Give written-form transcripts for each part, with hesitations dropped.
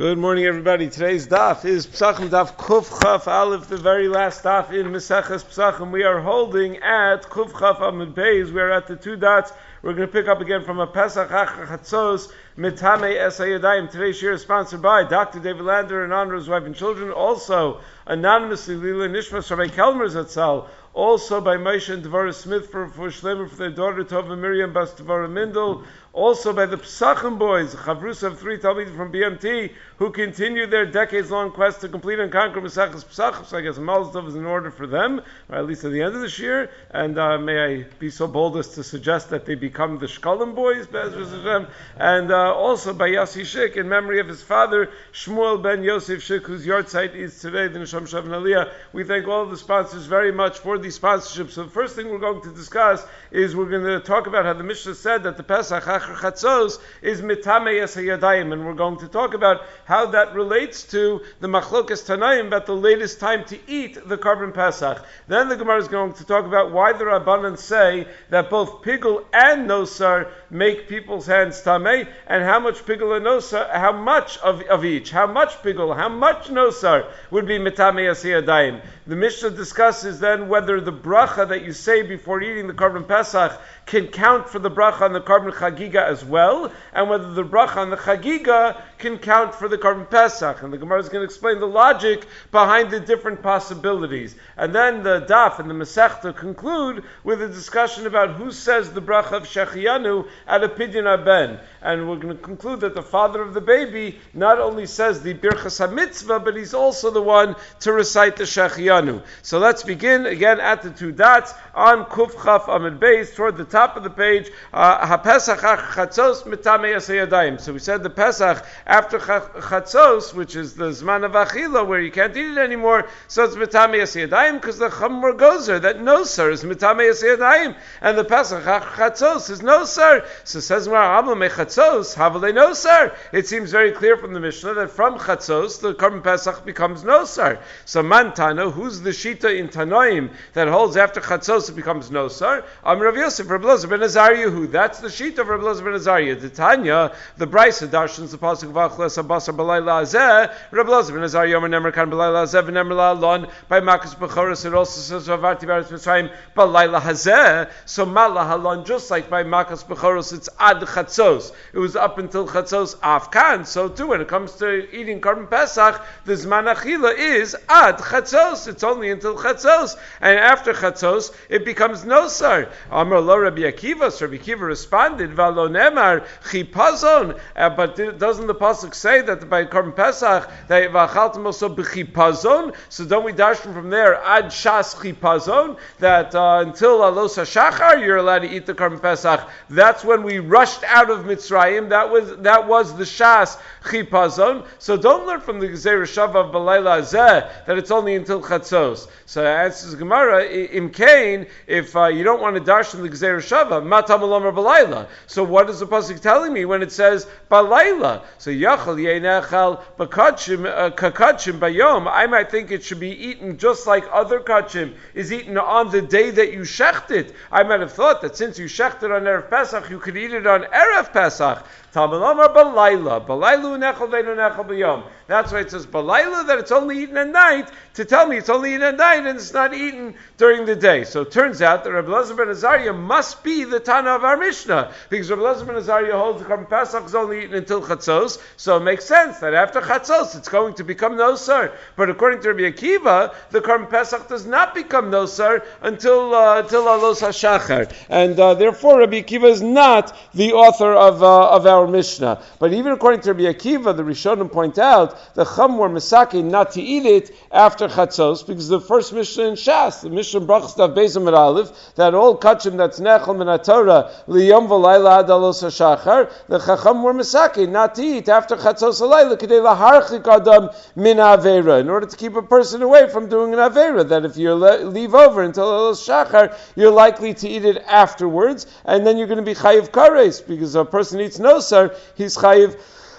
Good morning, everybody. Today's daf is Psachim Daf Kuf Chaf Aleph, the very last daf in Meseches Psachim. We are holding at Kuf Chaf Amud Beis. We are at the two dots. We're going to pick up again from a Pesach Chatzos Mitame Es Hayadayim. Today's shir is sponsored by Dr. David Lander in honor of his wife and children. Also, anonymously, Lila Nishmas Rabbi Kelmer Zatzal. Also by Moshe and Devorah Smith for Shlemer for their daughter Tova Miriam Bas Devorah Mindel. Also by the Psachim boys, Chavrus of 3 Talmidim from BMT, who continue their decades-long quest to complete and conquer Maseches Psachim. So I guess Mazel Tov is in order for them, or at least at the end of this year. And may I be so bold as to suggest that they become the Shkolim boys, Be'ezras Hashem. And also by Yossi Shik, in memory of his father, Shmuel ben Yosef Shik, whose yahrzeit is today, the Nisham Shav and Aliyah. We thank all of the sponsors very much for these sponsorships. So the first thing we're going to discuss is we're going to talk about how the Mishnah said that the Pesach Chatzos is Mitame Es Hayadayim, and we're going to talk about how that relates to the Machlokas Tanaim about the latest time to eat the Karban Pesach. Then the Gemara is going to talk about why the Rabbanan say that both Pigul and Nosar make people's hands Tamei, and how much Pigul and Nosar, how much of each, how much Pigul, how much Nosar would be Mitame Es Hayadayim. The Mishnah discusses then whether the bracha that you say before eating the Karban Pesach can count for the bracha on the Karban Chagiga as well, and whether the bracha on the Chagiga can count for the Karban Pesach. And the Gemara is going to explain the logic behind the different possibilities. And then the Daf and the Masechta conclude with a discussion about who says the bracha of Shechianu at a Pidyon Haben. And we're going to conclude that the father of the baby not only says the Birchas HaMitzvah, but he's also the one to recite the Shechianu. So let's begin again at the two dots on Kuf Chaf Amud Beis toward the top of the page. HaPesach Chatzos Mitame Es Hayadayim. So we said the Pesach after Chatzos, which is the Zman of Achila, where you can't eat it anymore, so it's Mitame Es Hayadayim, because the Chamor Gozer, that Nosar is Mitame Es Hayadayim, and the Pesach Chatzos is Nosar. So says Ma'amla Mechatzos, Havale Nosar. It seems very clear from the Mishnah that from Chatzos, the Karban Pesach becomes Nosar. So Mantano, who's the Shita in Tanoim that holds after Chatzos it becomes Nosar? Rav Yosef, Rav Elazar ben Azariah, who? That's the Shita of Rav Elazar ben Azariah. The Tanya, the Brisa darshans the pasuk of Achlas Abasar Balayla Azeh. Rav Elazar ben Azariah Yomer Nemer Kan Balayla Azeh v'Nemer La'alon by Makas Bechoros. It also says Vavarti Baretz Mitzrayim Balayla Hazeh. So Mala Halon, just like by Makas Bechoros, it's Ad Chatzos. It was up until Chatzos Afkan. So too, when it comes to eating Karban Pesach, the Zman Achila is Ad Chatzos. It's only until Chatzos, and after Chatzos it becomes Nosar. Amar lo Rabbi Akiva. So Rabbi Akiva responded, "Valo nemar chipazon." But doesn't the pasuk say that by Karban Pesach that v'achaltem also b'chipazon? So don't we darshan from there ad shas chipazon that until alos hashachar you're allowed to eat the Karban Pesach? That's when we rushed out of Mitzrayim. That was the shas chipazon. So don't learn from the Gezerah Shava of Balayla Azeh that it's only until Chatzos. So answers Gemara, Imkain, if you don't want to darshan the Gezerah Shava, Matam Alomar Balayla. So what is the pasuk telling me when it says Balayla? So Yachal Yeinechal Bakachim Kakachim Bayom. I might think it should be eaten just like other kachim is eaten on the day that you shecht it. I might have thought that since you shecht it on Erev Pesach, you could eat it on Erev Pesach. Talmud Balayla. Balaylu nechal veinu nechal b'yom. That's why it says Balayla, that it's only eaten at night, to tell me it's only eaten at night and it's not eaten during the day. So it turns out that Rabbi Elazar ben Azariah must be the Tana of our Mishnah, because Rabbi Elazar ben Azariah holds the Karban Pesach is only eaten until Chatzos, so it makes sense that after Chatzos it's going to become Nosar. But according to Rabbi Akiva, the Karban Pesach does not become Nosar until Alos HaShachar, and therefore Rabbi Akiva is not the author of our Mishnah. But even according to Rabbi Akiva, the Rishonim point out the Chum were Misaki not to eat it after Chatzos, because the first Mishnah in Shas, the Mishnah Brachas Dav Beis Amud Aleph, that all kachim that's nechel min haTorah liyom v'layla ad alos hashachar, the Chacham were Misaki not to eat after Chatzos halayla kedei laharchik adam min avera, in order to keep a person away from doing an avera, that if you leave over until alos shachar, you're likely to eat it afterwards, and then you're going to be chayiv kares, because a person eats nosar, he's chayiv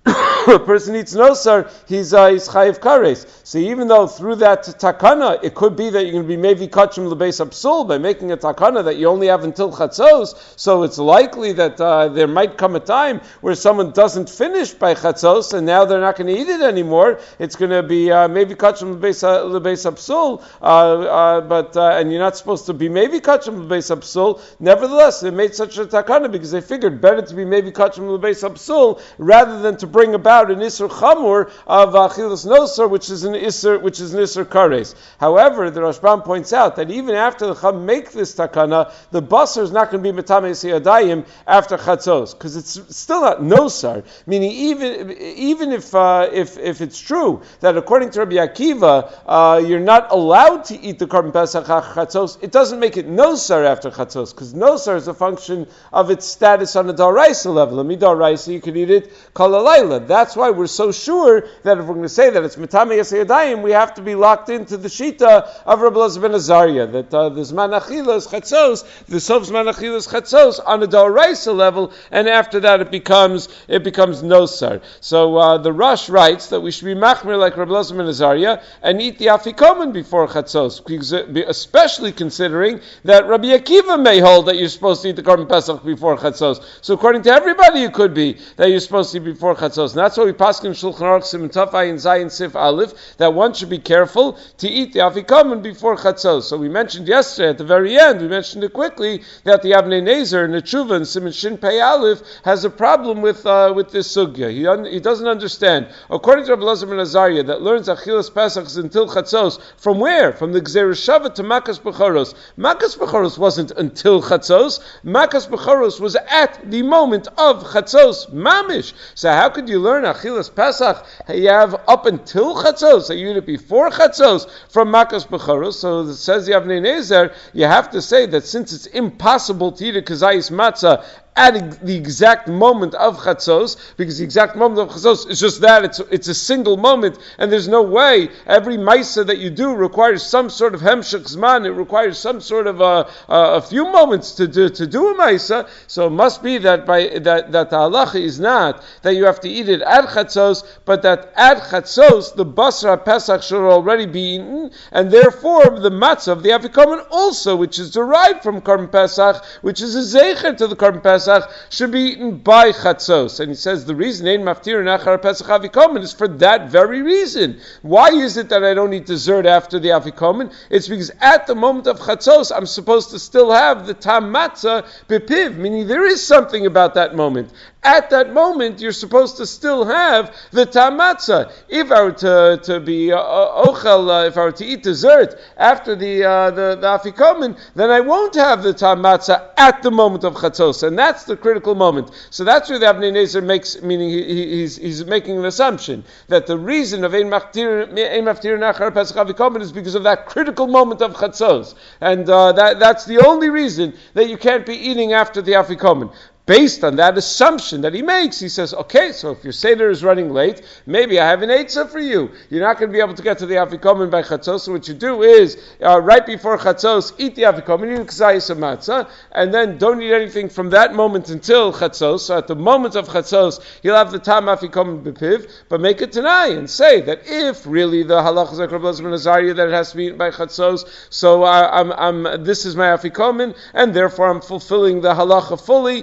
a person eats nosar, he's chayiv kares. So even though through that takana, it could be that you're going to be maybe kachim lebeis absul by making a takana that you only have until chatzos, so it's likely that there might come a time where someone doesn't finish by chatzos, and now they're not going to eat it anymore. It's going to be maybe kachim lebeis absul, and you're not supposed to be maybe kachim lebeis absul. Nevertheless, they made such a takana because they figured better to be maybe kachim lebeis absul rather than to bring about an isur chamur of achilas nosar, which is an isur kares. However, the Rashbam points out that even after the chum make this takana, the basar is not going to be metame yadayim after chatzos because it's still not nosar. Meaning, even if it's true that according to Rabbi Akiva you're not allowed to eat the korban pesach chatzos, it doesn't make it nosar after chatzos because nosar is a function of its status on the daraisa level. A midaraisa you could eat it kol halayla. That's why we're so sure that if we're going to say that it's Metame Yasayadayim, we have to be locked into the Shita of Rabbi Elazar ben Azariah, that the Zman Achilas Chatzos, the Sof Zman Achilas Chatzos on a Doraisa level, and after that it becomes Nosar. So the Rosh writes that we should be Machmir like Rabbi Elazar ben Azariah and eat the Afikomen before Chatzos, especially considering that Rabbi Akiva may hold that you're supposed to eat the Korban Pesach before Chatzos. So according to everybody, it could be that you're supposed to eat before Chatzos. And that's why we pass in Shulchan Aruch Siman Taf Ayin Zayin Sif Aleph that one should be careful to eat the Afikomen before Chatzos. So we mentioned yesterday at the very end, we mentioned it quickly, that the Avnei Nezer in the Tshuva and Siman Shin Pei Aleph has a problem with this sugya. He doesn't understand. According to Rabbi Elazar ben Azariah, that learns Achilas Pesach until Chatzos, from where? From the Gzeir Shava to Makas Bechoros. Makas Bechoros wasn't until Chatzos. Makas Bechoros was at the moment of Chatzos Mamish. So how could you learn Achilas Pesach? You have up until Chatzos, you eat it before Chatzos from Makas Bechoros. So it says the Avnei Nezer, you have to say that since it's impossible to eat a kazayis matzah at the exact moment of Chatzos, because the exact moment of Chatzos is just that, it's a single moment, and there's no way, every Maisa that you do requires some sort of Hemshech Zman, it requires some sort of a few moments to do a Maisa, so it must be that that the halacha is not that you have to eat it at Chatzos, but that at Chatzos, the Basra Pesach should already be eaten, and therefore the Matzah of the Afikomen also, which is derived from Korban Pesach, which is a Zecher to the Korban Pesach, should be eaten by Chatzos. And he says the reason Ein Maftir Nachar Pesach Afikomen is for that very reason. Why is it that I don't eat dessert after the Afikomen? It's because at the moment of Chatzos, I'm supposed to still have the Tam Matzah Bepiv, meaning there is something about that moment. At that moment, you're supposed to still have the Tam Matzah. If I were to be Ochel, if I were to eat dessert after the Afikomen, then I won't have the Tam Matzah at the moment of Chatzos, and that's the critical moment. So that's where the Avnei Nezer makes, meaning he's making an assumption that the reason of Ein Maftir Nachar Pesach Afikomen is because of that critical moment of Chatzos, and that's the only reason that you can't be eating after the Afikomen. Based on that assumption that he makes, he says, okay, so if your Seder is running late, maybe I have an Eitzah for you. You're not going to be able to get to the Afikomen by Chatzos, so what you do is, right before Chatzos, eat the Afikomen, eat K'zayis Matzah, and then don't eat anything from that moment until Chatzos. So at the moment of Chatzos, you'll have the Tam Afikomen Bepiv, but make it Tanai and say that if really the halach is like Rabbi Elazar ben Azariah that it has to be eaten by Chatzos, so this is my Afikomen, and therefore I'm fulfilling the halacha fully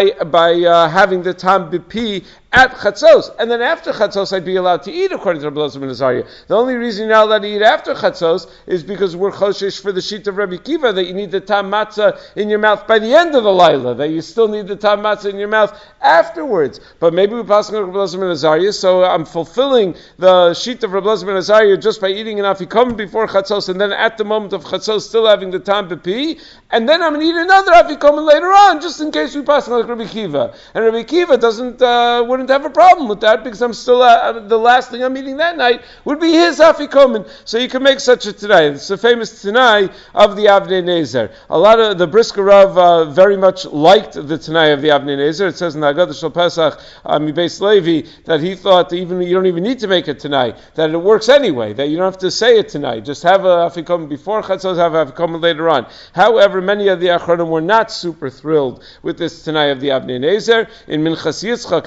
by having the Tam Bipi at Chatzos, and then after Chatzos I'd be allowed to eat according to Rabbi Elazar ben Azariah. The only reason you're not allowed to eat after Chatzos is because we're choshesh for the sheet of Rabbi Kiva that you need the Tam Matzah in your mouth by the end of the Laila, that you still need the Tam Matzah in your mouth afterwards. But maybe we pass on Rabbi Elazar ben Azariah, so I'm fulfilling the sheet of Rabbi Elazar ben Azariah just by eating an Afikomen before Chatzos, and then at the moment of Chatzos still having the Tam Bipi, and then I'm going to eat another Afikomen later on, just in case we pass on like Rabbi Kiva. And Rabbi Kiva wouldn't have a problem with that because I'm still the last thing I'm eating that night would be his Afikomen. So you can make such a Tanai. It's a famous Tanai of the Avnei Nezer. A lot of the Brisker Rav very much liked the Tanai of the Avnei Nezer. It says in the Haggadah Shel Pesach Mibeis Levi that he thought that you don't even need to make a Tanai, that it works anyway, that you don't have to say it tonight. Just have a Afikomen before Chatzos, have a Afikomen later on. However, many of the Achronim were not super thrilled with this Tanai of the Avnei Nezer. In Minchas Yitzchak, in the Tshuva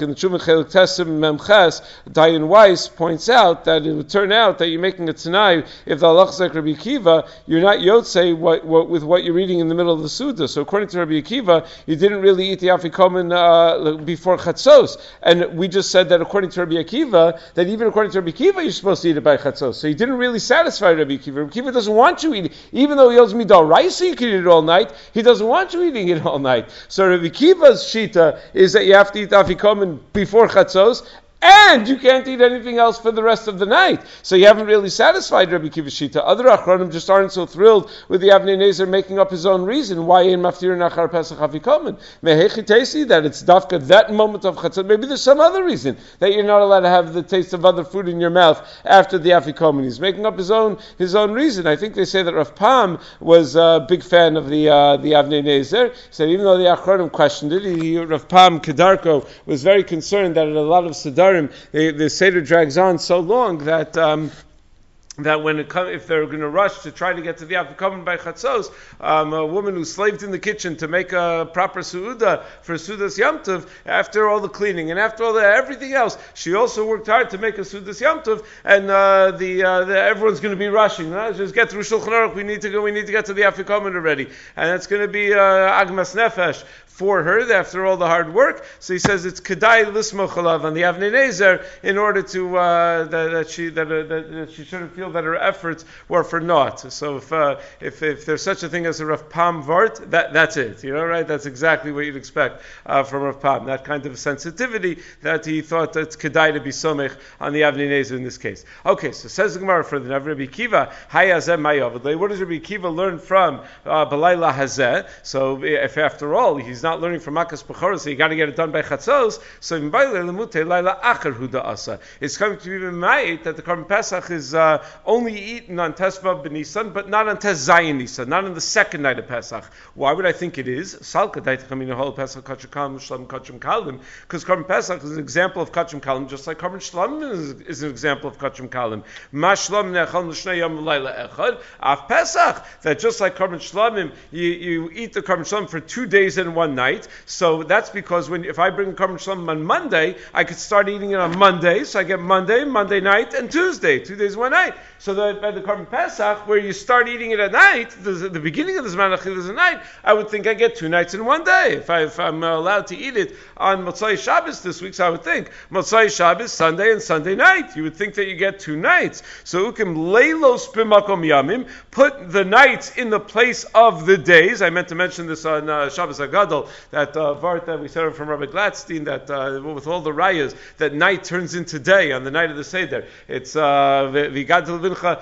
Chelik Tesim Memches, Dayan Weiss points out that it would turn out that you're making a Tanai, if the halachas like Rabbi Akiva, you're not Yotzei with what you're reading in the middle of the Suda. So according to Rabbi Akiva, you didn't really eat the Afikomen before Chatzos. And we just said that according to Rabbi Akiva, that even according to Rabbi Akiva, you're supposed to eat it by Chatzos. So you didn't really satisfy Rabbi Akiva. Rabbi Akiva doesn't want you eating, even though he owes me Daraisa, you can eat it all night, he doesn't want you eating it all night. So Rabbi Akiva's Shita is that you have to eat Afikomen before Chatzos, and you can't eat anything else for the rest of the night. So you haven't really satisfied Rabbi Akiva Shita. Other Achronim just aren't so thrilled with the Avnei Nezer making up his own reason why in Maftir Nachar Pesach Afikomen. Mehechi Tesi, that it's dafka that moment of Chatzot. Maybe there's some other reason that you're not allowed to have the taste of other food in your mouth after the Afikomen. He's making up his own reason. I think they say that Rav Pam was a big fan of the Avnei Nezer. He said even though the Achronim questioned it, Rav Pam Kedarko was very concerned that in a lot of Siddharim the Seder drags on so long that when it comes, if they're going to rush to try to get to the Afikomen by Chatzos, a woman who slaved in the kitchen to make a proper Su'uda for Sudas Yom Tov, after all the cleaning and after all everything else, she also worked hard to make a Sudas Yom Tov, and everyone's going to be rushing. Just get through Shulchan Aruch. We need to get to the Afikomen already, and it's going to be Agmas Nefesh for her after all the hard work. So he says it's kedai lismoch alav on the Avnei Nezer in order to that she shouldn't feel that her efforts were for naught. So if there's such a thing as a Rav Pam Vart, that's it. Right? That's exactly what you'd expect from Rav Pam. That kind of sensitivity that he thought that it's kedai to be somech on the Avnei Nezer in this case. Okay, so says the Gemara further. Now Rabbi Akiva hayazeh mayavadlei. What does Rabbi Akiva learn from Balayla Hazeh? So if after all he's not learning from Makas Bechorah, so you got to get it done by Chatzos. So in Laila Acher Huda Asa, it's coming to be ma'it that the Korban Pesach is only eaten on Tesvav B'Nisan, but not on Tes Zayin Nisan, not on the second night of Pesach. Why would I think it is? Salka Daitachamina Hol Pesach Kachim Kalim Shlam Kachim Kalim, because Korban Pesach is an example of Kachim Kalim, just like Korban Shlam is an example of Kachim Kalim. Mashlam Nechal L'Shnei Yom Laila Echad Af Pesach, that just like Korban Shlamim, you eat the Korban Shlam for 2 days and 1 night. So that's because if I bring Korban Shlamim on Monday, I could start eating it on Monday. So I get Monday night, and Tuesday, 2 days, 1 night. So that by the Korban Pesach, where you start eating it at night, the beginning of the Zman Achilas at night, I would think I get 2 nights in 1 day. If I'm allowed to eat it on Motzai Shabbos this week, so I would think Motzai Shabbos, Sunday and Sunday night. You would think that you get 2 nights. So ukim leilos b'makom yamim, put the nights in the place of the days. I meant to mention this on Shabbos Agadol, that Vart that we said from Rabbi Gladstein, that with all the rayas, that night turns into day on the night of the Seder. It's V'gadol Vincha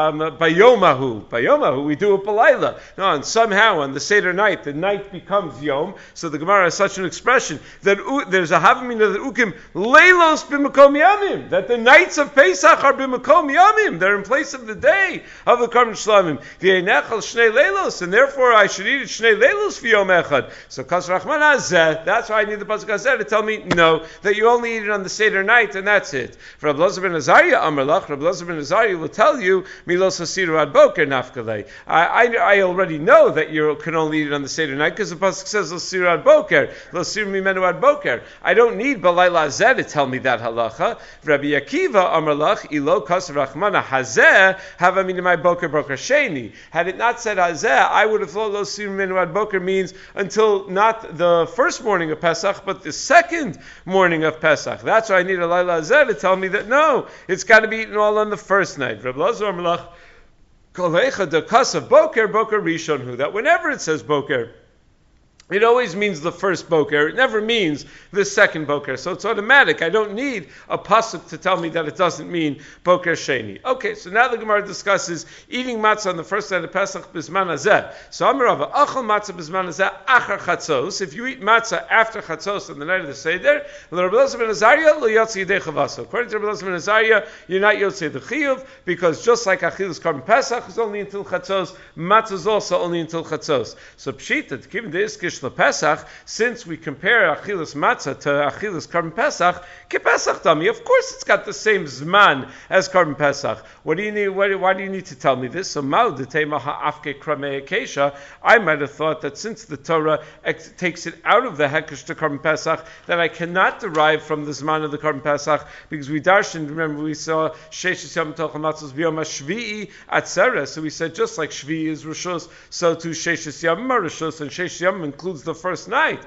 Bayomahu, we do it Balayla. No, and somehow on the Seder night, the night becomes Yom. So the Gemara has such an expression that there's a Havamina that Ukim Leilos B'makom Yamim, that the nights of Pesach are B'makom Yamim, they're in place of the day of the Korban Shlamim. V'yenechal Shnei Leilos, and therefore I should eat it Shnei Leilos V'yom Echad. So Kas Rachman Hazeh, that's why I need the Pasuk Hazeh to tell me, no, that you only eat it on the Seder night, and that's it. For Rabbi Elazar ben Azariah Amarlach, Rabbi Elazar ben Azariah will tell you, Milos Hasiru Ad Boker Nafkalei. I already know that you can only eat it on the Seder night, because the Pasuk says, Losiru Ad Boker, Losiru Mimenu Ad Boker. I don't need Balayla Hazeh to tell me that halacha. Rabbi Akiva Amarlach, Ilo Kas Rachmana Hazeh, Havaminimai Boker Boker Sheni. Had it not said Hazeh, I would have thought Losiru Mimenu Ad Boker means until not the first morning of Pesach, but the second morning of Pesach. That's why I need a Laila Hazeh to tell me that no, it's got to be eaten all on the first night. Rabbi Elazar Amarlach, Kolecha de Kasav Boker Boker Rishonhu, that whenever it says Boker, it always means the first boker. It never means the second boker. So it's automatic. I don't need a pasuk to tell me that it doesn't mean boker sheni. Okay, so now the Gemara discusses eating matzah on the first night of Pesach bisman hazeh. So Amarava, achal matzah bisman hazeh achar chatzos. If you eat matzah after chatzos on the night of the Seder, Rabbi Elazar ben Azariah lo yotzi yedei chavaso. According to Rabbi Elazar ben Azariah, you're not yotzei the chiyuv, because just like achilus Korban Pesach is only until chatzos, matzah is also only until chatzos. So pshita, given the iskish Shesh LePesach, since we compare Achilas Matzah to Achilas Karban Pesach, Kepesach Dami. Of course it's got the same Zman as Karban Pesach. What do you need? Why do you need to tell me this? So Mal Detema Ha'afke Kramei Akesha, I might have thought that since the Torah takes it out of the Hekesh to Karban Pesach, that I cannot derive from the Zman of the Karban Pesach, because we darshan, remember we saw Sheshes Yom Tochel Matzos B'Yom HaShvi'i Atzeret, so we said just like Shvi'i is Rishos, so too Sheshes Yom Rishos, and Sheshes Yom includes the first night.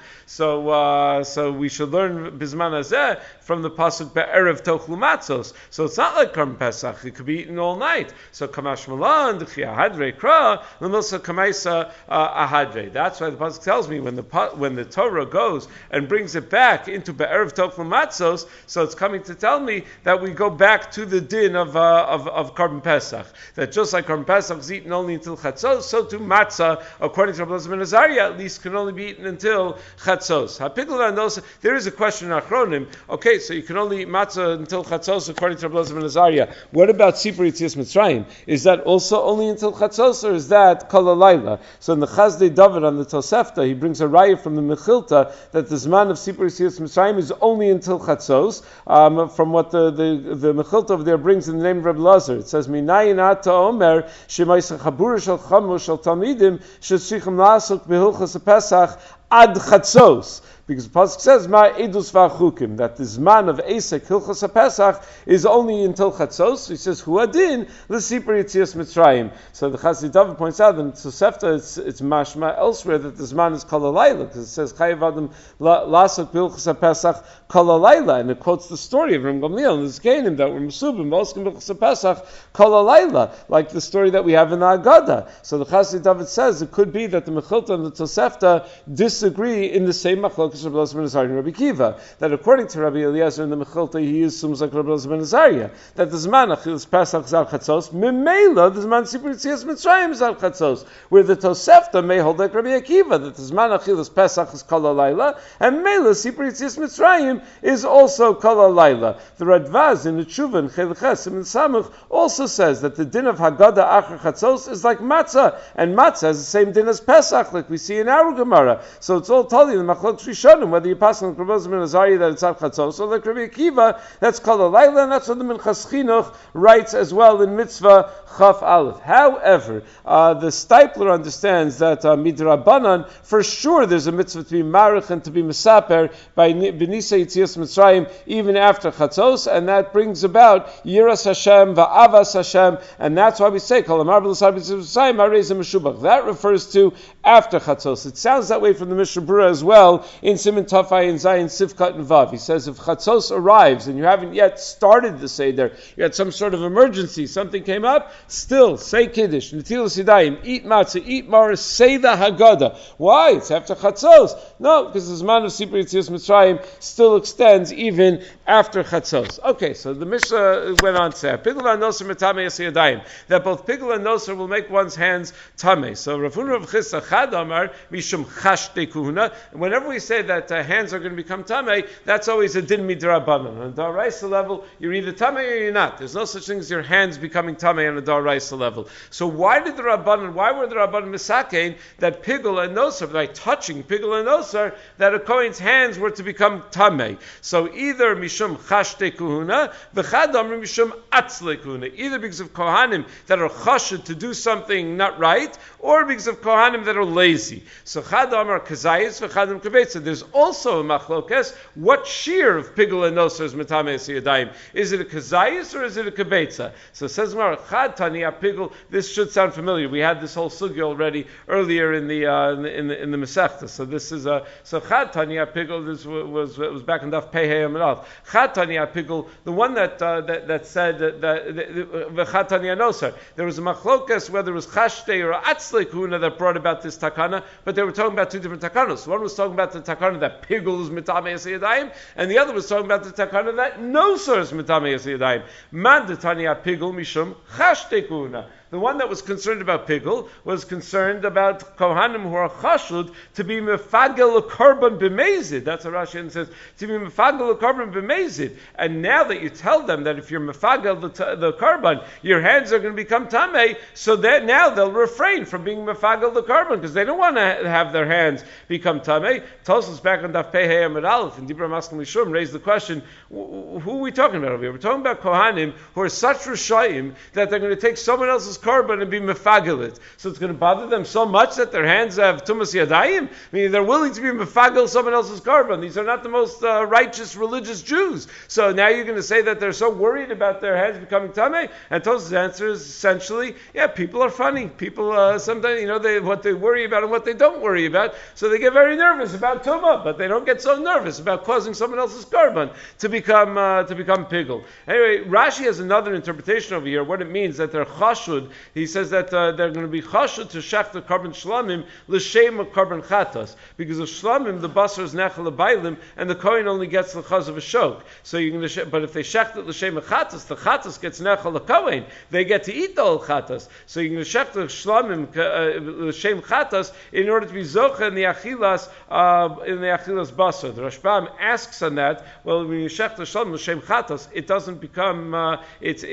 So we should learn Bizman Hazeh from the pasuk Be'erev Tochlu Matzos. So it's not like Karban Pesach; it could be eaten all night. So Kamash Malan D'Chia Hadrei Kra L'Milsa Kamaisa Ahadrei. That's why the pasuk tells me when the Torah goes and brings it back into Be'erev Tochlu Matzos, so it's coming to tell me that we go back to the din of Karban Pesach. That just like Karban Pesach is eaten only until Chatzos, so too matzah, according to Rabbi Elazar ben Azariah, at least can only be eaten until Chatzos. There is a question in Achronim. Okay, so you can only eat matzah until Chatzos, according to Rabbi Elazar ben Azariah. What about Sipur Yitzias Mitzrayim? Is that also only until Chatzos, or is that Kol Halayla? So in the Chazdei David on the Tosefta, he brings a raya from the Mechilta that the Zman of Sipur Yitzias Mitzrayim is only until Chatzos, from what the Mechilta over there brings in the name of Rabbi Elazar. It says, Minayin ata omer, shemaisa chabura shel chamu shel talmidim, shetzrichim la'asok behilchas HaPesach ad Chatzos. Because the pasuk says, "Ma edus v'achukim," that the zman of Esek Hilchos HaPesach is only until Chatzos. So he says, "Hu adin l'sipur Yitzias Mitzrayim." So the Chassidei David points out that in Tosefta it's mashma elsewhere that the zman is Kol Halayla, because it says Chayav Adam Lasok Hilchos HaPesach Kol Halayla, and it quotes the story of Ram Gamliel and the Zkenim that were Mesubim Moskim Hilchos HaPesach Kol Halayla, like the story that we have in the Agada. So the Chassidei David says it could be that the Mechilta and the Tosefta disagree in the same machlokes Rabbi Elazar ben Azariah and Rabbi Kiva, that according to Rabbi Eliezer in the Mechilta, he assumes like Rabbi Elazar ben Azariah, that the Zman Achilas Pesach is al Chatzos, Mimela, the Zman Sipur Yitzias Mitzrayim is al Chatzos, where the Tosefta may hold like Rabbi Akiva, that the Zman Achilas Pesach is Kol Halayla, and Mela Sipur Yitzias Mitzrayim is also Kol Halayla. The Radvaz in the Tshuva and Chelches and Samuch also says that the din of Haggadah Achar Chatzos is like matzah, and matzah has the same din as Pesach, like we see in our Gemara. So it's all told you in the Machlok Rishon, whether you pass on Rabbi Elazar ben Azariah that it's al Chatzos, or like Rabbi Akiva, that's Kol Halayla, and that's what the Minchas Chinuch writes as well in Mitzvah Chaf Aleph. However, the Stipler understands that Midrabanan, for sure there's a mitzvah to be marich and to be mesaper by B'nisa Yitzias Mitzrayim even after Chatzos, and that brings about Yiras Hashem va'avas Hashem, and that's why we say Kol Amar B'Lasar B'Yitzias Mitzrayim Arei Meshubach. That refers to after Chatzos. It sounds that way from the Mishnah Berurah as well in Siman Tafai and Zayin Sivkat and Vav. He says if Chatzos arrives and you haven't yet started the Seder, you had some sort of emergency, something came up, still say Kiddush, Netilas Yadayim, eat matzah, eat maris, say the Haggadah. Why? It's after Chatzos. No, because the Zman of Sipur Yitzias Mitzrayim still extends even after Chatzos. Okay, so the Mishnah went on to say, Pigul and Noser Metame Yasei Yadayim, that both Pigul and Noser will make one's hands Tameh. So Rav Huna Rav Chisda Chad Amar, Mishum Chashte Kuhuna. Whenever we say that hands are going to become Tameh, that's always a din midrabanan. On a Daraisa level, you're either Tameh or you're not. There's no such thing as your hands becoming Tameh on a Daraisa level. So why were the Rabbanan Misakein that Pigul and Nosar, by touching Pigul and Nosar, that a Kohen's hands were to become Tameh? So either Mishum Chashte Kuhuna, V'chad Amr Mishum Atzle Kuhuna, either because of Kohanim that are chashed to do something not right, or because of Kohanim that are lazy. So Chad Amar Kazayis, V'chad Amr Kebetza. There's also a machlokes, what shear of Pigul and Nosar is Metame Yadayim? Is it a Kazayis or is it a Kebetza? So it says Mar Chad Tanya Pigul. This should sound familiar. We had this whole sugya already earlier in the Masechta. So this is so Chad Tanya Pigul. This was back in Daf Pei Amarav. Chad Tanya Pigul, the one that said that Chad Tanya Nosar. There was a machlokes whether it was Chashtei or Atzle Kuna that brought about this takana, but they were talking about two different takanos. One was talking about the takana that Pigul is Metame Yadayim, and the other was talking about the takana that Nosar is Metame Yadayim. Man de Tanya Pigul Mishum Chashtei Kuna. The one that was concerned about Pigul was concerned about Kohanim who are chashud to be mefagel a korban b'mezid. That's what Rashi says, to be mefagel a korban b'mezid. And now that you tell them that if you're mefagel the korban, your hands are going to become tamei, so that now they'll refrain from being mefagel the korban, because they don't want to have their hands become tamei. Tosfos back on Daf Pei Hey Amud Aleph and Dibra Maskim Lishum raised the question: who are we talking about over here? We're talking about Kohanim who are such Rishayim that they're going to take someone else's korban and be mefagel it. So it's going to bother them so much that their hands have tumas yadayim. I mean, they're willing to be mefagel someone else's korban. These are not the most righteous religious Jews. So now you're going to say that they're so worried about their hands becoming tamei? And Tosfos' answer is essentially, yeah, people are funny. People sometimes, what they worry about and what they don't worry about. So they get very nervous about tumah, but they don't get so nervous about causing someone else's korban to become pigul. Anyway, Rashi has another interpretation over here. What it means that they're chashud. He says that they're going to be chashud to shech the korban shlamim l'shem of korban chatas, because of shlamim the basar is nechel bailim and the kohen only gets the chaz of a shok. So you're going to, but if they shech it l'shem of chatas, the chatas gets nechel the kohen. They get to eat the whole chatas. So you're going to shech the shlamim l'shem chatas in order to be zocha in the achilas basar. The Rashbam asks on that. Well, when you shech the shlamim l'shem chatas, it doesn't become the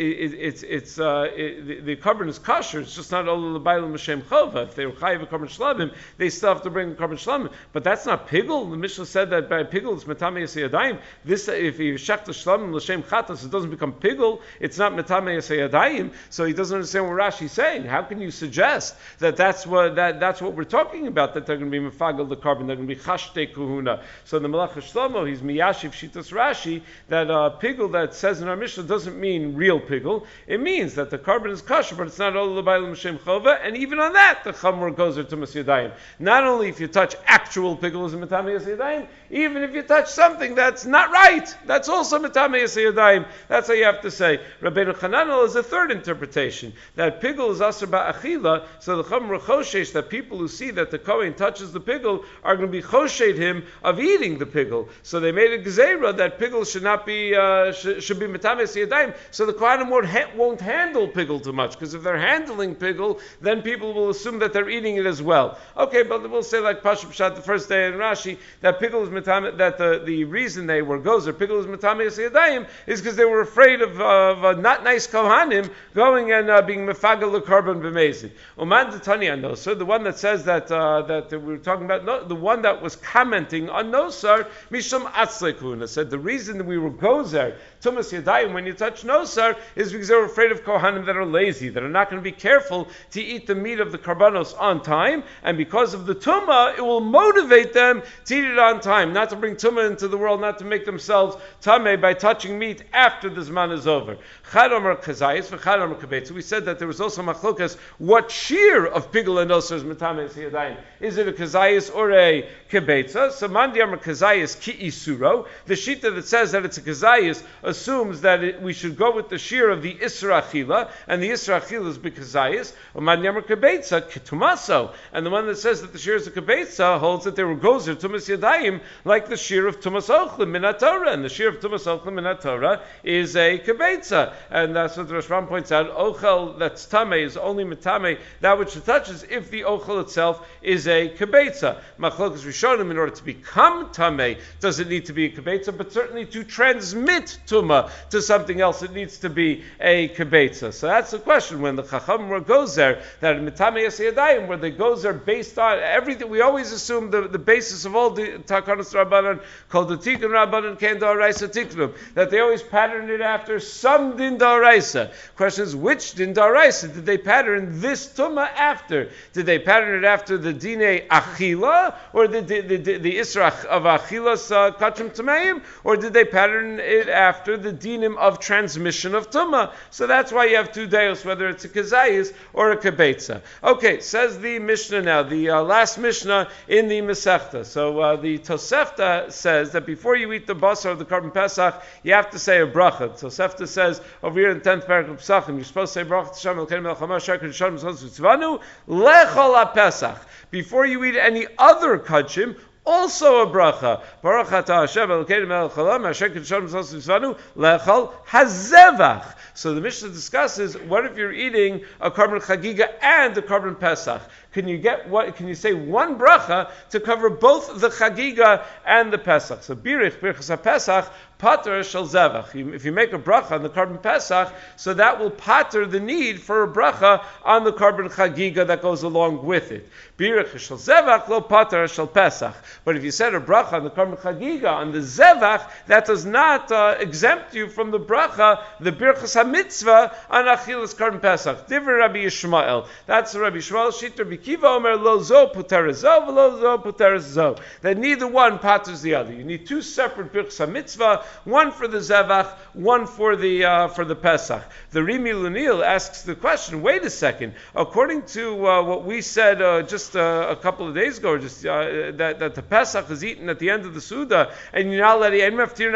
korban is kosher. It's just not all the bailim l'shem chova. If they were chayiv a korban shlamim, they still have to bring the korban shlamim. But that's not pigul. The Mishnah said that by pigul it's metamei yadayim. This, if you shech the shlamim l'shem chatas, it doesn't become pigul. It's not metamei yadayim. So he doesn't understand what Rashi's saying. How can you suggest that that's what we're talking about? That they're going to be mefagel the korban, they're going to be chashtei kuhuna. So the Melech Shlomo, he's miyashiv shitas Rashi that pigul that says in our Mishnah doesn't mean real pigul. It means that the korban is kosher, but it's not all the bailim l'shem chova. And even on that, the chamor goes to tumas yadayim. Not only if you touch actual pigul is metamei yadayim, even if you touch something that's not right, that's also metamei yadayim. That's how you have to say. Rabbeinu Chananel is a third interpretation that pigul is asur ba'achila. So the chamor choshesh that people who see that the kohen touches the pigul are going to be choshed him of eating the pigul. So they made a gzeira that pigul should not be should be metamei yadayim. So the kohanim won't handle pigul too much, because if they're handling pigul, then people will assume that they're eating it as well. Okay, but we'll say like Pashup Pshat the first day in Rashi that pigul is metamei. That the reason they were gozer pigul is metamei yadayim is because they were afraid of not nice kohanim going and being mefagel the korban b'mezid. Uman Tanya Nosar, the one that says that we were talking about, the one that was commenting on Nosar, Mishum Atzlekuna, said the reason that we were gozer tumas yadayim when you touch Nosar is because they were afraid of kohanim that are lazy, that are not going to be careful to eat the meat of the karbanos on time, and because of the tumah, it will motivate them to eat it on time, not to bring tumah into the world, not to make themselves tameh by touching meat after the zman is over. Chad Omer Kazayis v'Chad Omer Kabetz. We said that there was also machlokas what shear of pigul and Nosar is metamei yadayim. Is it a Kazayis or a Kabetza? So Mandi Omer Kazayis ki isuro. The shita that says that it's a Kazayis assumes that we should go with the shear of the Isra Achila, and the Isra Achila is B'Kazayis, or Mandi Omer Kabetza Ketumaso. And the one that says that the shear is a Kabetza holds that they were gozer tumas yadayim like the shear of Tumas Ochlim Minat Torah, and the shear of Tumas Ochlim Minat Torah is a Kabetza. And that's what the Rashbam points out. Ochel that's tamei is only metamei that which it touches if the ochel itself is a kibetza. Machlokas Rishonim, in order to become tamei, does it need to be a kibetza? But certainly to transmit tuma to something else, it needs to be a kibetza. So that's the question. When the chacham goes there, that metamei yasiyadayim, where they goes there based on everything, we always assume the basis of all the takanos rabbanan called the tikkun rabbanan ken da'oraisa tikkunum, that they always pattern it after some din da'oraisa. Question is, which din da'oraisa did they pattern this tumah after? Did they pattern it after the dine achila, or the israch of achilas kachim tameim, or did they pattern it after the dinim of transmission of tumah? So that's why you have two deos, whether it's a kazayis or a kabetza. Okay, says the Mishnah now, the last Mishnah in the Masechta. So the Tosefta says that before you eat the basar of the korban pesach, you have to say a bracha. Tosefta says over here in 10th paragraph of Pesachim, you're supposed to say bracha t'shem elkeinu melech haMashiach sheker t'shem tzvanu lechol haPesach. Before you eat any other kachim, also a bracha. Baruch atah Hashem Elokeinu melech haolam asher kiddushanu tzvanu lechol hazevach. So the Mishnah discusses, what if you're eating a korban chagiga and a korban pesach? Can you say one bracha to cover both the chagiga and the pesach? So birchas haPesach pater shel zevach. If you make a bracha on the Korban Pesach, so that will pater the need for a bracha on the Korban Chagiga that goes along with it. Birach shel zevach lo pater shel Pesach. But if you said a bracha on the Korban Chagiga on the zevach, that does not exempt you from the bracha, the birchas hamitzvah on achilas Korban Pesach. Divrei Rabbi Yishmael. That's Rabbi Yishmael Shita Rabbi Kiva Omer lo zo puter zo v'lo zo puter zo. That neither one paters the other. You need two separate birchas hamitzvah, one for the zevach, one for the Pesach. The Rimi Lunil asks the question, wait a second, according to what we said just a couple of days ago, that the Pesach is eaten at the end of the Suda, and you're not allowed to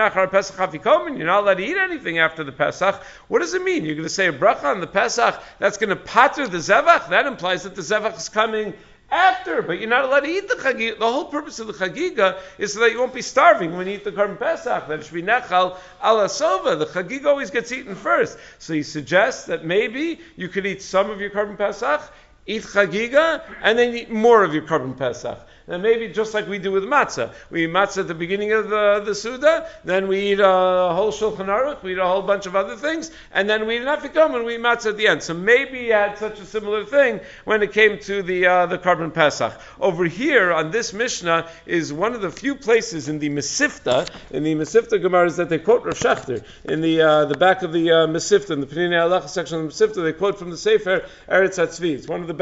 eat anything after the Pesach, what does it mean? You're going to say a bracha on the Pesach that's going to pater the zevach? That implies that the zevach is coming after, but you're not allowed to eat the chagiga. The whole purpose of the chagiga is so that you won't be starving when you eat the Korban Pesach. That it should be nechal ala sova. The chagiga always gets eaten first. So he suggests that maybe you could eat some of your Korban Pesach, eat chagiga, and then eat more of your Korban Pesach. And maybe just like we do with matzah. We eat matzah at the beginning of the Suda, then we eat a whole Shulchan Aruch, we eat a whole bunch of other things, and then we eat an afikom and we eat matzah at the end. So maybe he had such a similar thing when it came to the Korban Pesach. Over here on this Mishnah is one of the few places in the Mesivta Gemaras that they quote Rav Shechter. In the back of the Mesivta, in the Pnei Halacha section of the Mesivta, they quote from the Sefer Eretz HaTzvi. It's one of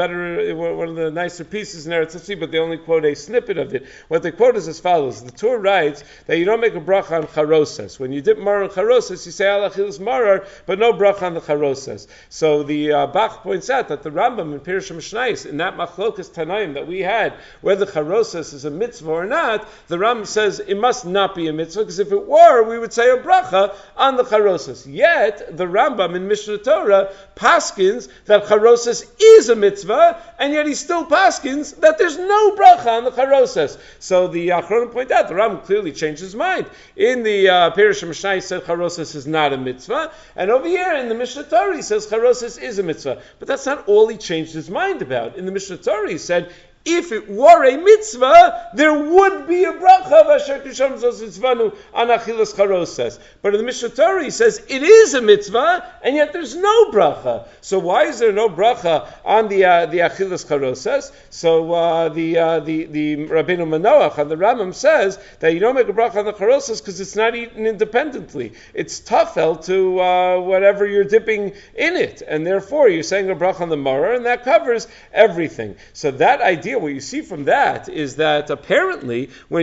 the nicer pieces in Eretz HaTzvi, but they only quote a snippet of it. What they quote is as follows. The Torah writes that you don't make a bracha on charosas. When you dip mar on charosas, you say al achilas marar, but no bracha on the charosas. So the Bach points out that the Rambam in Pirush Mishnayos, in that machlokas tanaim that we had, whether charosas is a mitzvah or not, the Rambam says it must not be a mitzvah, because if it were, we would say a bracha on the charosas. Yet, the Rambam in Mishnah Torah paskins that charosas is a mitzvah, and yet he still paskins that there's no bracha on the charosas. So the Achronim point out, the Rambam clearly changed his mind. In the Pirush Mishnah, he said charosas is not a mitzvah, and over here in the Mishnah Torah, he says charosas is a mitzvah. But that's not all he changed his mind about. In the Mishnah Torah, he said, if it were a mitzvah, there would be a bracha of Asher Kisham Zos Mitzvanu on Achilas Charosas. But in the Mishnah Torah, he says it is a mitzvah, and yet there's no bracha. So why is there no bracha on the Achilas Charosas? So the Rabbeinu Manoach on the Rambam says that you don't make a bracha on the Charosas because it's not eaten independently. It's tafel to whatever you're dipping in it, and therefore you're saying a bracha on the maror, and that covers everything. So that idea, what you see from that is that apparently when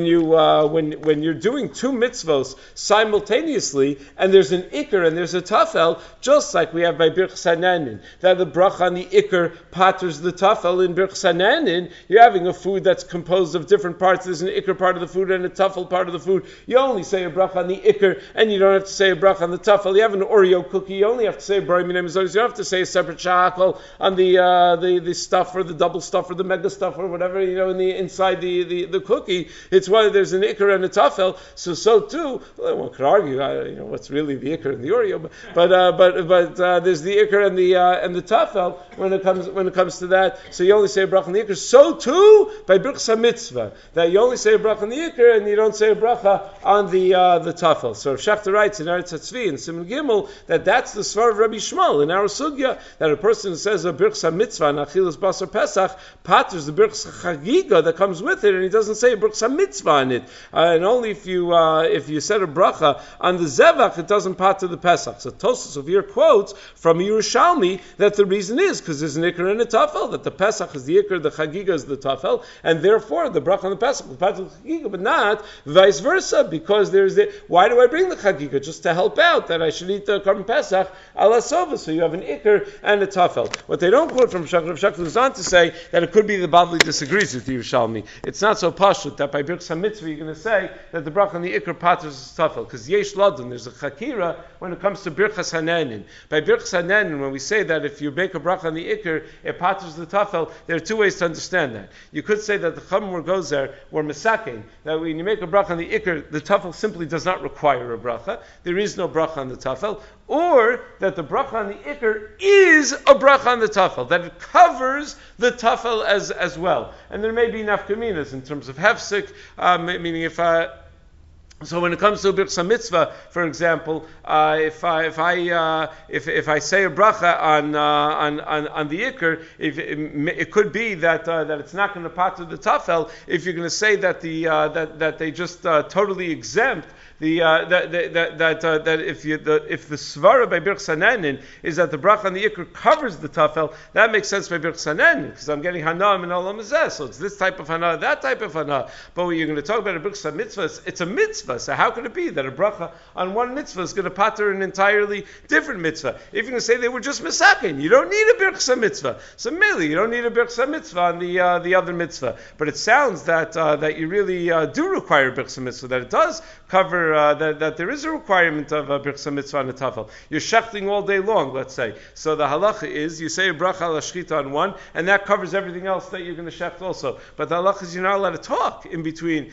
you're doing two mitzvos simultaneously, and there's an ikr and there's a tafel, just like we have by Birchas Hananin, that the bracha on the ikr paters the tafel. In Birchas Hananin, you're having a food that's composed of different parts. There's an ikr part of the food and a tafel part of the food. You only say a bracha on the ikr, and you don't have to say a bracha on the tafel. You have an Oreo cookie, you only have to say a bracha. You don't have to say a separate shakal on the stuff or the double stuff or the mega stuff or whatever, in the inside the cookie. It's why there's an ikr and a tafel. So too, one could argue, what's really the ikr and the Oreo, but there's the ikr and the tafel when it comes to that. So you only say a bracha on the ikr. So too by Birchas HaMitzvah, that you only say a bracha on the ikr and you don't say a bracha on the tafel. So Rav Shechter writes in Eretz HaTzvi in Siman Gimel that that's the svar of Rabbi Shmuel in our sugya, that a person who says a Birchas HaMitzvah and Achilas Basar Pesach paters the Birchas Chagiga that comes with it, and he doesn't say a Birchas HaMitzvah on it. And only if you said a bracha on the Zevach, it doesn't pater the Pesach. So Tosfos over here quotes from Yerushalmi that the reason is because there's an ikr and a tafel, that the Pesach is the ikr, the Chagiga is the tafel, and therefore the bracha on the Pesach will pater the Chagiga, but not vice versa, because why do I bring the Chagiga? Just to help out that I should eat the Korban Pesach ala sova, so you have an ikr and a tafel. What they don't quote from Rav Shechter goes on to say that it could be the Bavli disagrees with Yerushalmi. It's not so pashut that by Birchas HaMitzvah you're going to say that the bracha on the ikr paters is tafel, because yesh ladun, there's a chakira when it comes to Birchas Hananin. By Birchas Hananin, when we say that if you make a bracha on the ikr, it paters the tafel, there are two ways to understand that. You could say that the Chamor goes there, or Mesakein, that when you make a bracha on the ikr, the tafel simply does not require a bracha. There is no bracha on the tafel. Or that the bracha on the ikr is a bracha on the tafel, that it covers the tafel as well. And there may be nafkaminas in terms of hefsek, meaning if So when it comes to Birchas Mitzvah, for example, if I say a bracha on the Iker, it could be that it's not going to pater the tafel. If you're going to say that that they just totally exempt that if the svara by Birchas Hanenin is that the bracha on the Iker covers the tafel, that makes sense by Birchas Hanenin because I'm getting hana and olam hazeh. So it's this type of hana, that type of hana. But when you're going to talk about a Birchas Mitzvah, it's a mitzvah. So how can it be that a bracha on one mitzvah is going to pater an entirely different mitzvah? If you're going to say they were just misakin, you don't need a Birchas Mitzvah. So merely, you don't need a Birchas Mitzvah on the other mitzvah. But it sounds that you really do require a Birchas Mitzvah, that it does cover that there is a requirement of a Birchas Mitzvah on the tafel. You're shechting all day long, let's say. So the halacha is you say a bracha al shchita on one, and that covers everything else that you're going to shecht also. But the halacha is you're not allowed to talk in between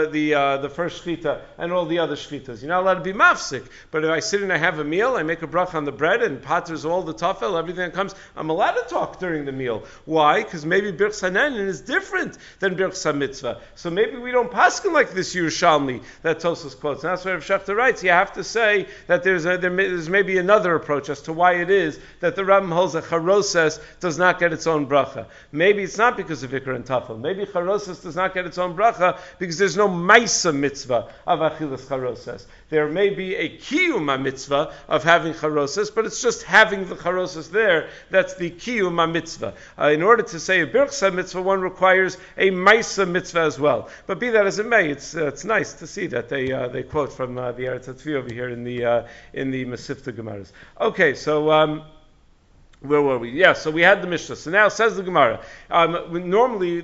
the first shchita and all the other shchitas. You're not allowed to be mafsik. But if I sit and I have a meal, I make a bracha on the bread and paters all the tafel, everything that comes, I'm allowed to talk during the meal. Why? Because maybe Birchas Hanenin is different than Birchas Mitzvah. So maybe we don't paskin like this Yerushalmi that Tosfos quotes. And that's why Rav Shechter writes, you have to say that there's maybe another approach as to why it is that the Rambam holds that charoses does not get its own bracha. Maybe it's not because of Iker and Tafel. Maybe charoses does not get its own bracha because there's no Maisa mitzvah of Achilas charoses. There may be a kiyum mitzvah of having charoses, but it's just having the charoses there. That's the kiyum mitzvah. In order to say a Birchas mitzvah, one requires a Maisa mitzvah as well. But be that as it may, it's nice to see that they quote from the Eretz HaTzvi over here in the Masifta Gemaras. Okay, so where were we? Yeah, so we had the Mishnah. So now says the Gemara. Normally,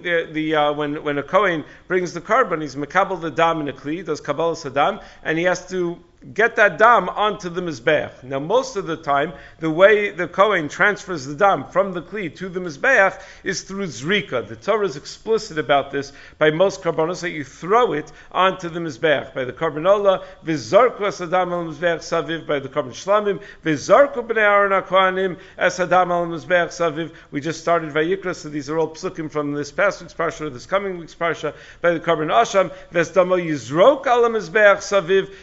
when a Kohen brings the carbon, he's mekabel the dam in a kli, does kabbalas hadam, and he has to get that dam onto the mizbeach. Now, most of the time, the way the Kohen transfers the dam from the kli to the mizbeach is through zrika. The Torah is explicit about this by most karbanos, that you throw it onto the mizbeach. By the karbanola, v'zarku es adam al mizbeach saviv, by the karban shlamim, v'zarku b'nei Aaron HaKohanim es adam al mizbeach saviv. We just started Vayikra, so these are all psukim from this past week's parsha or this coming week's parsha. By the karban asham, v'zdamo yizrok al mizbeach saviv.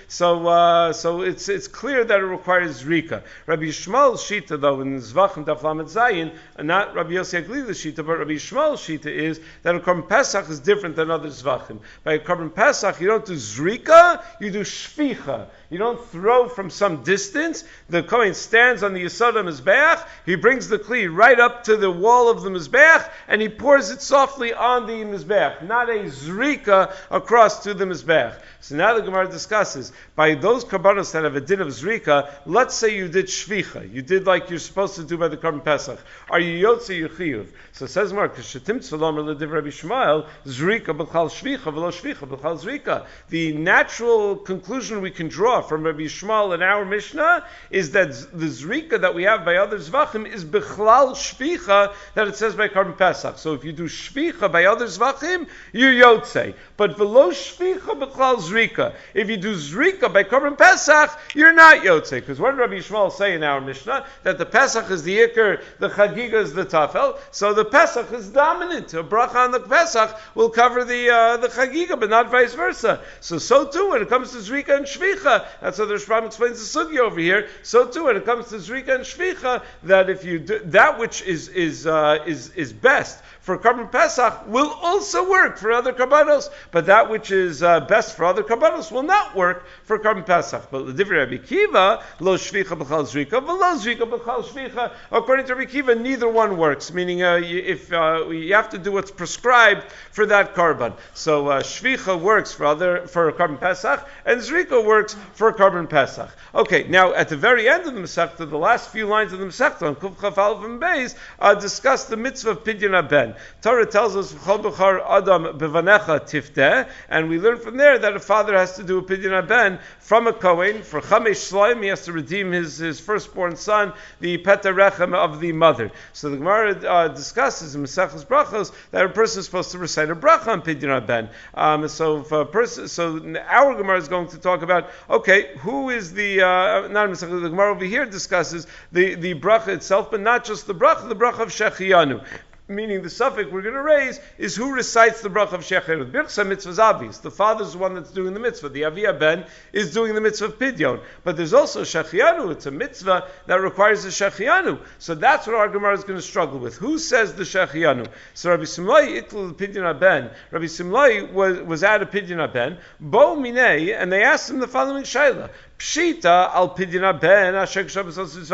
So it's clear that it requires zrika. Rabbi Yishmael's shita, though, in Zvachim Daf Lamed Zayin, and not Rabbi Yossi Aglila's shita, but Rabbi Yishmael's shita is that a Korban Pesach is different than other Zvachim. By a Korban Pesach, you don't do zrika, you do shvicha. You don't throw from some distance. The Kohen stands on the Yesod Mizbeach, he brings the Kli right up to the wall of the Mizbeach, and he pours it softly on the Mizbeach, not a zrika across to the Mizbeach. So now the Gemara discusses, by those karbanos that have a din of zrika, let's say you did shvicha, you did like you're supposed to do by the Korban Pesach. Are you yotze yechiyuv? So it says Mark, Shetim Tzalomer L'div Rabbi Yishmael, zrika b'chal shvicha v'lo shvicha b'chal zrika. The natural conclusion we can draw from Rabbi Yishmael in our Mishnah is that the zrika that we have by other zvachim is b'chlal shvicha that it says by Korban Pesach. So if you do shvicha by other zvachim, you're yotze. But v'lo shvicha b'chlal zrika. If you do zrika by Korban Pesach, you're not yotze. Because what did Rabbi Yishmael say in our Mishnah? That the Pesach is the Iker, the Chagiga is the Tafel. So the Pesach is dominant. A bracha on the Pesach will cover the Chagiga, but not vice versa. So too when it comes to zrika and shvicha, that's how the Rashbam explains the sugya over here. So too when it comes to zrika and shvicha, that if you do that which is best for Korban Pesach will also work for other karbanos, but that which is best for other karbanos will not work for Korban Pesach. But the different Rabbi Kiva, lo shvicha b'chal zrika, v'lo zrika b'chal shvicha. According to Rabbi Kiva, neither one works. Meaning, if you have to do what's prescribed for that karban. So shvicha works for Korban Pesach, and zrika works for Korban Pesach. Okay, now at the very end of the Masechta, the last few lines of the Masechta on Kuf Chaf Aleph and Beis discuss the mitzvah of Pidyon HaBen. Torah tells us V'chol b'char Adam bevanecha tifteh, and we learn from there that a father has to do a Pidyon HaBen from a Kohen for Chamesh Shloim. He has to redeem his firstborn son, the Peta Rechem of the mother. So the Gemara discusses in Maseches Brachos that a person is supposed to recite a bracha on Pidyon HaBen. So our Gemara is going to talk about, okay, who is the the Gemara over here discusses the bracha itself, but not just the bracha of Shechiyanu. Meaning the suffix we're going to raise is who recites the bracha of Shechianu. Birchsa mitzvah is obvious. The father's the one that's doing the mitzvah. The Aviyah Ben is doing the mitzvah of Pidyon. But there's also Shechianu. It's a mitzvah that requires the Shechianu. So that's what our Gemara is going to struggle with. Who says the Shechianu? So Rabbi Simlai itlu Pidyon Ben. Rabbi Simlai was at a Pidyon Ben. Bo minei, and they asked him the following shayla. Pshita al pidyon ben ashek shabbos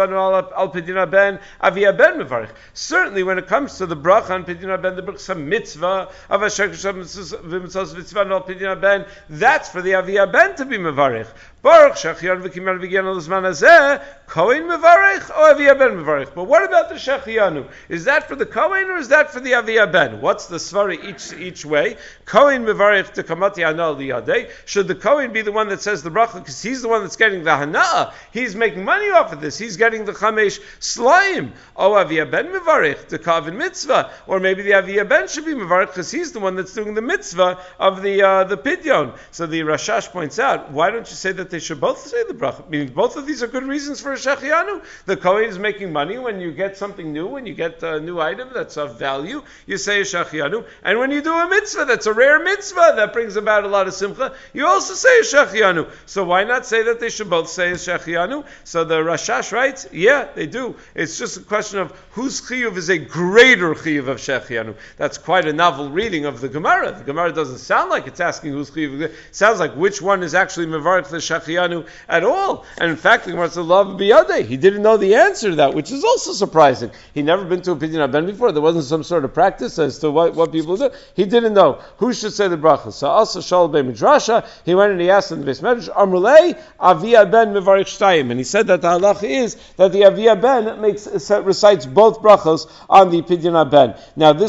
al pidyon ben aviyah ben mevarich. Certainly, when it comes to the bracha on pidyon ben, the bracha mitzvah of ashek shabbos v'mitzvah al pidyon ben, that's for the aviyah ben to be mevarich. Baruch shechianu v'kimel v'gian al zman hazeh kohen mevarich or aviyah ben mevarich. But what about the shechianu? Is that for the kohen or is that for the aviyah ben? What's the svara each way? Kohen mevarich to kamati anal liyadei. Should the kohen be the one that says the bracha because he's the one that's getting the hana'ah? He's making money off of this. He's getting the chamesh slaim. Oh, aviyah ben mevarich to kavin mitzvah, or maybe the aviyah ben should be mevarich because he's the one that's doing the mitzvah of the pidyon. So the Rashash points out, why don't you say that they should both say the bracha? Meaning both of these are good reasons for a shechianu. The kohen is making money when you get something new, when you get a new item that's of value, you say a shechianu, and when you do a mitzvah that's a rare mitzvah that brings about a lot of simcha, you also say a shechianu. So why not say that they should both say a shechianu? So the Rashash writes, yeah, they do. It's just a question of whose chiyuv is a greater chiyuv of shechianu. That's quite a novel reading of the Gemara. The Gemara doesn't sound like it's asking whose chiyuv. It sounds like which one is actually mevarich the shechianu at all. And in fact, the Gemara says, love biyadeh. He didn't know the answer to that, which is also surprising. He'd never been to a pidyon ben before. There wasn't some sort of practice as to what people do. He didn't know who should say the bracha. So also Shal Bei Midrasha, he went and he asked in the Beis Medrash, Amrulei Aviyah ben mevarich shtayim, and he said that the halacha is that the Aviyah ben recites both brachos on the pidyon ben. Now this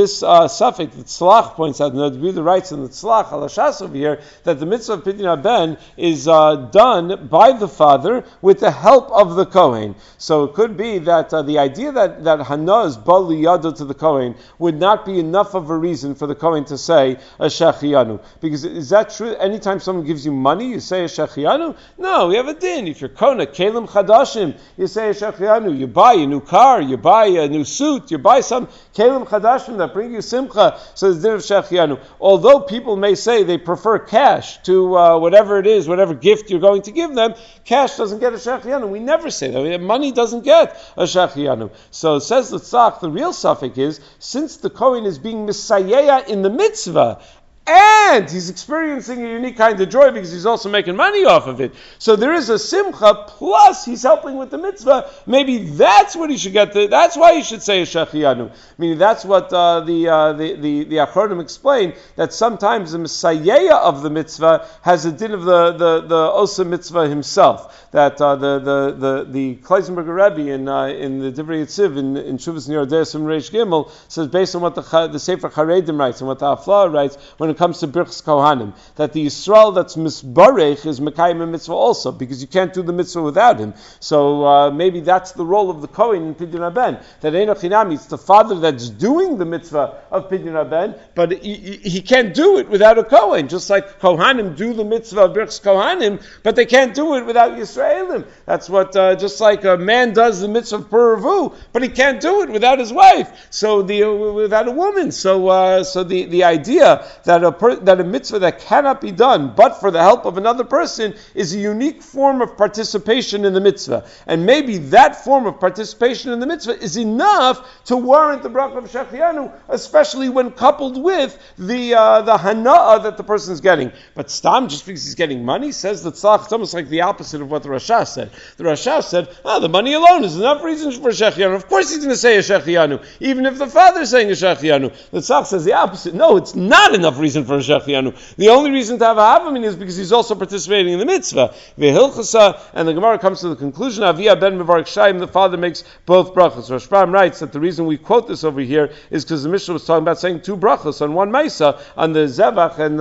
suffix that Tzlach points out, and the Rebbe writes in the Tzlach halashas over here that the mitzvah of pidyon ben is done by the father with the help of the kohen. So it could be that the idea that Hana is bali yado to the kohen would not be enough of a reason for the kohen to say a shechianu. Because is that true? Anytime someone gives you money, you say a shechianu? No, we have a din. If you're kona kelim chadashim, you say a shechianu. You buy a new car, you buy a new suit, you buy some kelim chadashim that bring you simcha. So it's din of shechianu. Although people may say they prefer cash to whatever it is, whatever gift you're going to give them, cash doesn't get a shechianu. We never say that. Money doesn't get a shechianu. So it says the tzach, the real suffix is, since the kohen is being misayeya in the mitzvah, and he's experiencing a unique kind of joy because he's also making money off of it. So there is a simcha, plus he's helping with the mitzvah. Maybe that's what he should get. That's why he should say a shechianu. Meaning that's what the Achronim explain, that sometimes the Messiah of the mitzvah has a din of the Osa mitzvah himself. That the Kleisenberger Rebbe in the Divrei Yitziv in Shuvas Nir Desim Reish Gimel says, based on what the Sefer Charedim writes and what the Afla writes, when it comes to Birchas Kohanim, that the Yisrael that's misbarech is Mekayim mitzvah also, because you can't do the mitzvah without him. So maybe that's the role of the Kohen in Pidyon Ben, that Eino Chinami, it's the father that's doing the mitzvah of Pidyon Ben, but he can't do it without a Kohen, just like Kohanim do the mitzvah of Birchas Kohanim, but they can't do it without Yisraelim. That's what, just like a man does the mitzvah of Puravu, but he can't do it without his wife, so without a woman. So the idea that a mitzvah that cannot be done but for the help of another person is a unique form of participation in the mitzvah. And maybe that form of participation in the mitzvah is enough to warrant the bracha of shechianu, especially when coupled with the hana'ah that the person is getting. But stam, just because he's getting money, says the tzach, it's almost like the opposite of what the Rashash said. The Rashash said, the money alone is enough reason for shechianu. Of course he's going to say a shechianu, even if the father is saying a shechianu. The tzach says the opposite. No, it's not enough reason for a shechianu. The only reason to have a havamin is because he's also participating in the mitzvah. Vehilchasa, and the Gemara comes to the conclusion, Aviyah ben mevarich shayim, the father makes both brachos. Rosh Hashanah writes that the reason we quote this over here is because the Mishnah was talking about saying two brachos on one Maisa, on the Zevach and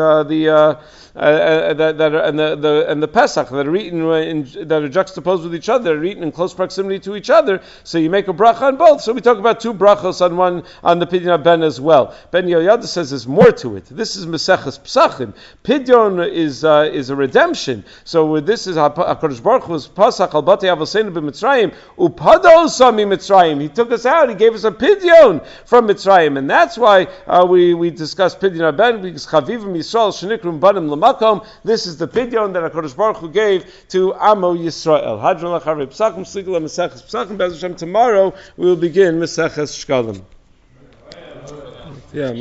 the Pesach that are eaten that are juxtaposed with each other, are eaten in close proximity to each other. So you make a bracha on both. So we talk about two brachos on one on the Pidyon Ben as well. Ben Yoyada says there's more to it. This is Maseches Pesachim. Pidyon is a redemption. So this is HaKadosh Baruch Hu's Pasach al Batei Avoseinu b'Mitzrayim Upado Sami Mitzrayim. He took us out. He gave us a Pidyon from Mitzrayim, and that's why we discussed Pidyon Aben, because Chavivim Yisrael Shenikrum Banim L'Makom. This is the Pidyon that HaKadosh Baruch Hu gave to Amo Yisrael. Hadron Lacharei Pesachim Sligla Maseches Pesachim. Be'ez Hashem, tomorrow we will begin Maseches Shkalim. Yeah.